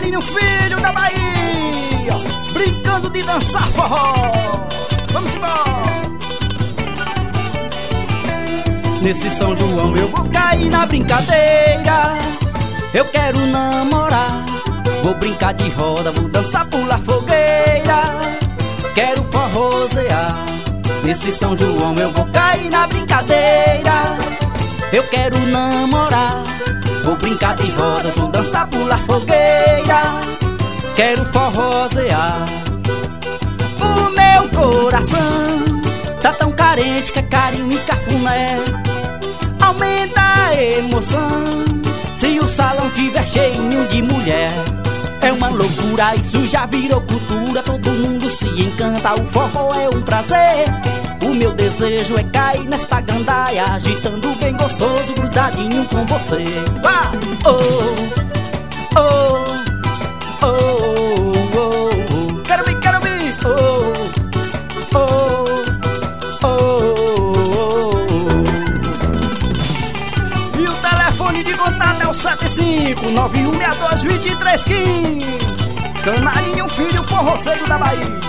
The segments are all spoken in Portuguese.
Canarinho Filho da Bahia, brincando de dançar forró. Vamos embora. Nesse São João eu vou cair na brincadeira. Eu quero namorar, vou brincar de roda, vou dançar, pular fogueira. Quero forrosear. Nesse São João eu vou cair na brincadeira. Eu quero namorar, vou brincar de rodas, vou dançar, pular fogueira. Quero forrosear. O meu coração tá tão carente que é carinho e cafuné. Aumenta a emoção se o salão tiver cheinho de mulher. É uma loucura, isso já virou cultura. Todo mundo se encanta, o forró é um prazer. O meu desejo é cair nesta gandaia, agitando bem gostoso, grudadinho com você. Ah! Oh, oh, oh, oh, oh. Quero vir, quero vir. Oh, oh, oh, oh. E o telefone de contato é o 7591622315. Canarinho Filho, forroceiro da Bahia.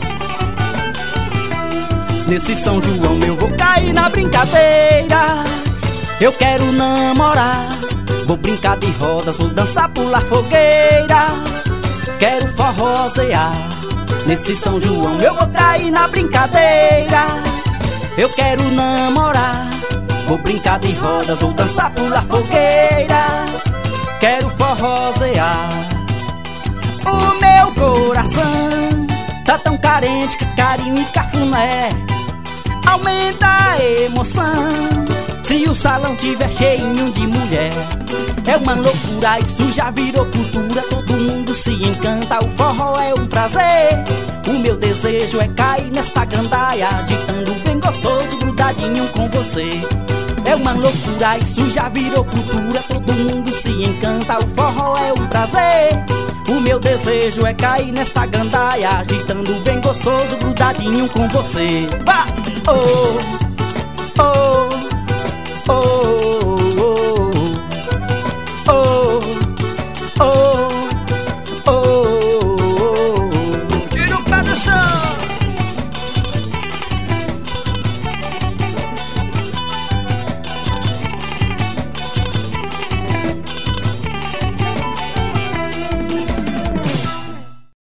Nesse São João eu vou cair na brincadeira. Eu quero namorar, vou brincar de rodas, vou dançar, pular fogueira. Quero forrosear. Nesse São João eu vou cair na brincadeira. Eu quero namorar, vou brincar de rodas, vou dançar, pular fogueira. Quero forrosear. O meu coração tá tão carente que carinho e cafuné. Aumenta a emoção se o salão tiver cheinho de mulher. É uma loucura, isso já virou cultura. Todo mundo se encanta, o forró é um prazer. O meu desejo é cair nesta gandaia, agitando bem gostoso, grudadinho com você. É uma loucura, isso já virou cultura. Todo mundo se encanta, o forró é um prazer. O meu desejo é cair nesta gandaia, agitando bem gostoso, grudadinho com você. Bah! Oh, oh.